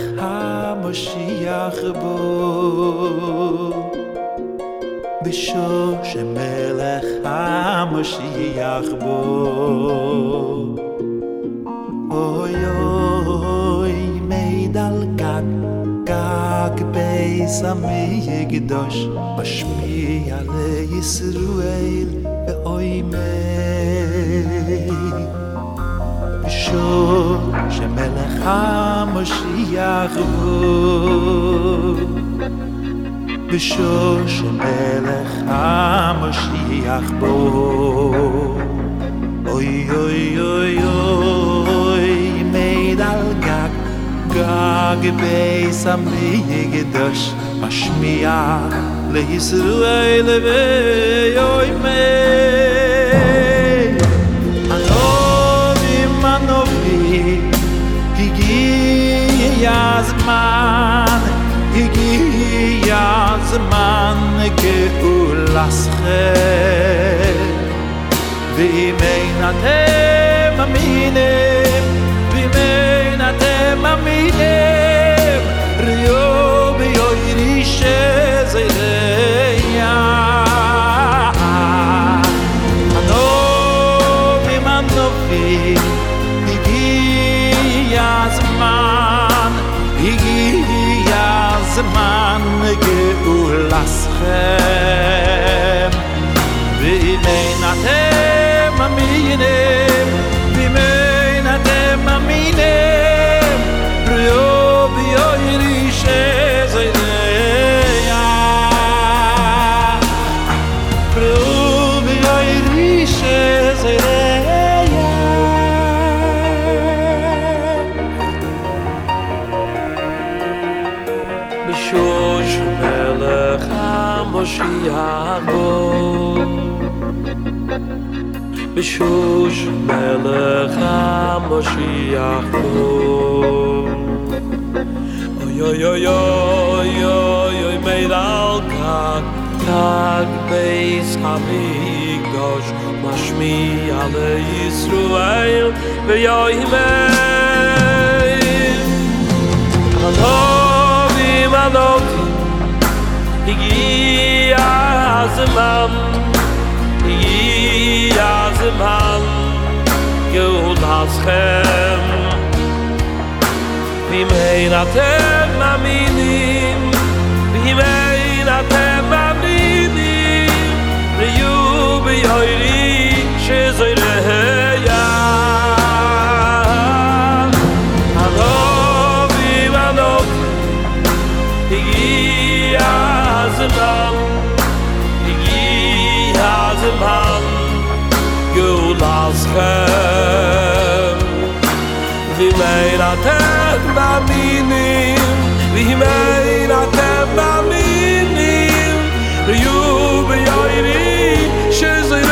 המשיח בו בשור שמלך המשיח בו אוי אוי מעיד על גג גג בייס המקדש משמיע לישראל ואוי בשור שמלך המשיח בו בשור שמלך המשיח בו אוי אוי אוי אוי מעיד על גג גג בייס המקדש משמיע לישראל ואוי הגיע הזמן גאולתכם ואם אין אתם מאמינים ראו ביוירי שזה מנובים הגיע הזמן גאולתכם ואם אין אתם מאמינים ראו ביוירי שזה ראו ביוירי שזה בשור שמלך המשיח בו בשור שמלך המשיח בו אוי אוי אוי אוי אוי אוי מעיד על גג גג בייס המקדש משמיע לישראל ויוימר הגיע הזמן גאולתכם ואם אין אתם מאמינים ראו ביוירי שזה הגיע הזמן גאולתכם ואם אין אתם מאמינים ראו ביוירי שזה